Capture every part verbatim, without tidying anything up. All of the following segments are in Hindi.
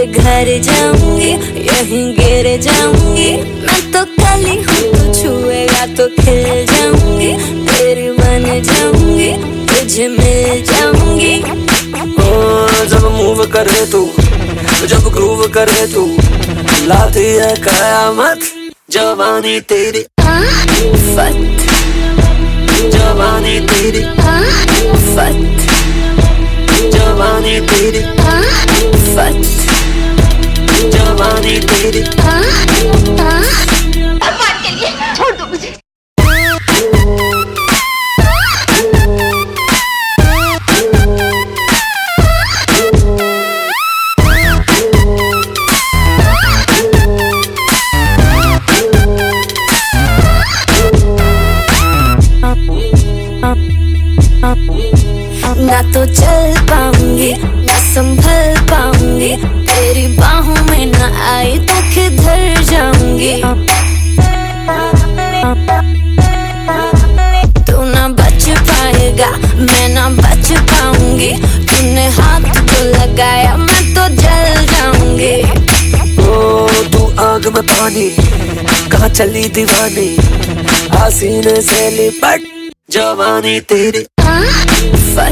घर जाऊंगी, यहीं गिर जाऊंगी। मैं तो कली हूँ, तू छुएगा तो खिल जाऊंगी। तेरी बन जाऊंगी, तुझे मिल जाऊंगी। ओ जब मूव करे तू, जब ग्रूव करे तू, लाती है कयामत जवानी तेरी आफत, जवानी तेरी आफत, जवानी तेरी आफत, जवानी तेरी भगवान के लिए छोड़ दो मुझे। ना तो चल पाऊंगी, ना संभल पाऊंगी। तेरी बाहों में ना आई तो किधर जाऊंगी। तू ना बच पाएगा, मैं ना बच पाऊंगी। तूने हाथ तो लगाया, मैं तो जल जाऊंगी। ओ तू आग में पानी, कहाँ चली दीवानी, हसीने से लिपट जवानी तेरी आफत,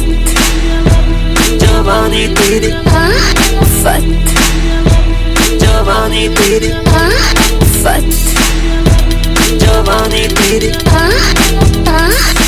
जवानी तेरी आफत, जवानी तेरी आफत, जवानी तेरी आफत।